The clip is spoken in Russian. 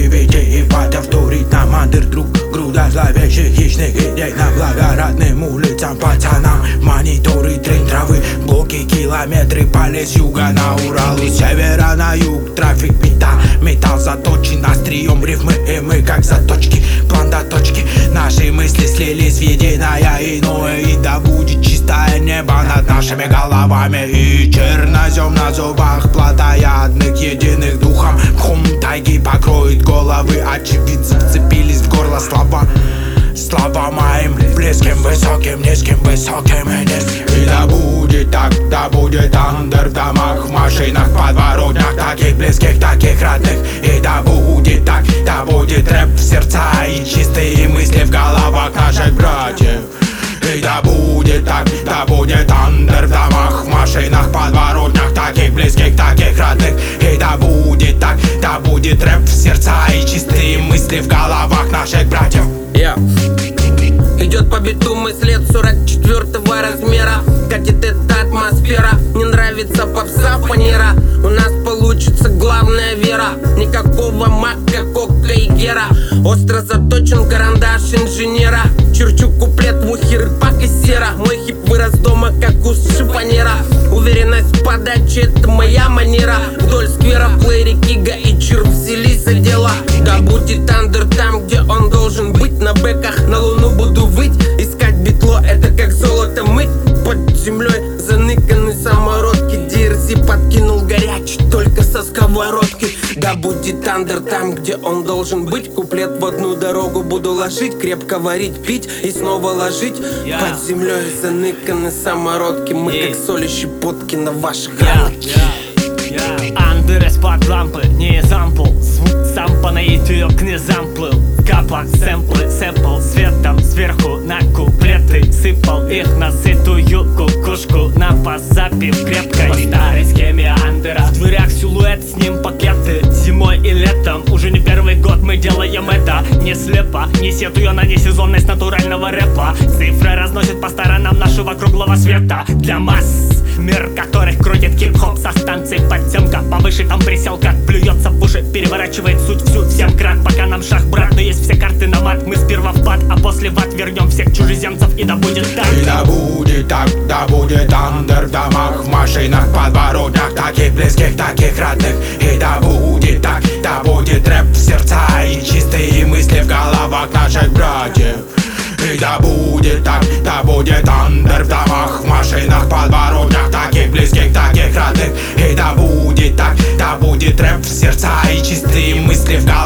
активити и подавторить нам андердруг. Груда зловещих хищных идей на благо родным улицам, пацанам. Мониторы, трень травы, блоки, километры, поле с юга на Урал и севера на юг. Трафик металл заточен острием рифмы, и мы как заточки, план до точки. Наши мысли слились в единое иное, и да будет чистое небо над нашими головами. И чернозем на зубах плотоядных, единых духом. Мхом тайги покроет головы, очевидцы вцепились в горло слова. Слова моим близким, высоким, низким, высоким и низким. И да будет андер в домах, в машинах, в подворотнях, таких близких, таких родных. И да будет рэп в сердца и чистые мысли в головах наших братьев. И да будет андер в домах, в машинах, в подворотнях, таких близких, таких родных. И да будет рэп в сердца и чистые мысли в головах наших братьев. Идет по биту мой след 44-го размера. Катит эта атмосфера, не нравится попса фанера. У нас получится главная вера. Никакого мака, кока и гера. Остро заточен карандаш инженера. Черчу куплет в ухе рыбак и сера. Мой хип вырос дома, как куст шифонера. Уверенность в подаче, это моя манера. Вдоль сквера плеери Кига и Чир взялись за дела. Да будет андер там, где он должен быть. На бэках на луну буду выть. Искать битло, это как золото мыть. Под землей заныканный самородки. DRZ подкинул горячий, только со сковородки. Да будет андер там, где он должен быть. Куплет в одну дорогу буду ложить. Крепко варить, пить и снова ложить. Под землей заныканы самородки. Мы как соли щепотки на ваших ранах. Андер из-под лампы, не зампл. Звук сам по наитию к низам плыл. Капа, сэмплы, сэпл светом сверху на куплеты. Сыпал их на сытую кукушку. На позапив крепко по старой схеме андера. В дверях силуэт, с ним пакеты. Зимой и летом, уже не первый год мы делаем это. Не слепо, не сетуя на несезонность натурального рэпа. Цифры разносят по сторонам нашего круглого света. Для масс, мир которых крутит хип-хоп со станций подземка. Повыше там приселка, плюется в уши, переворачивает суть всю всем крат. Пока нам шах, брат, но есть все карты на мат. Мы сперва в пад, а после в ад вернем всех чужеземцев. И да будет так. И да будет андер в домах, в машинах, в подворотнях, таких близких, таких родных. И да будет рэп в сердца и чистые мысли в головах наших братьев. И да будет андер в домах, в машинах, в подворотнях, таких близких, таких родных. И да будет рэп в сердца и чистые мысли в головах.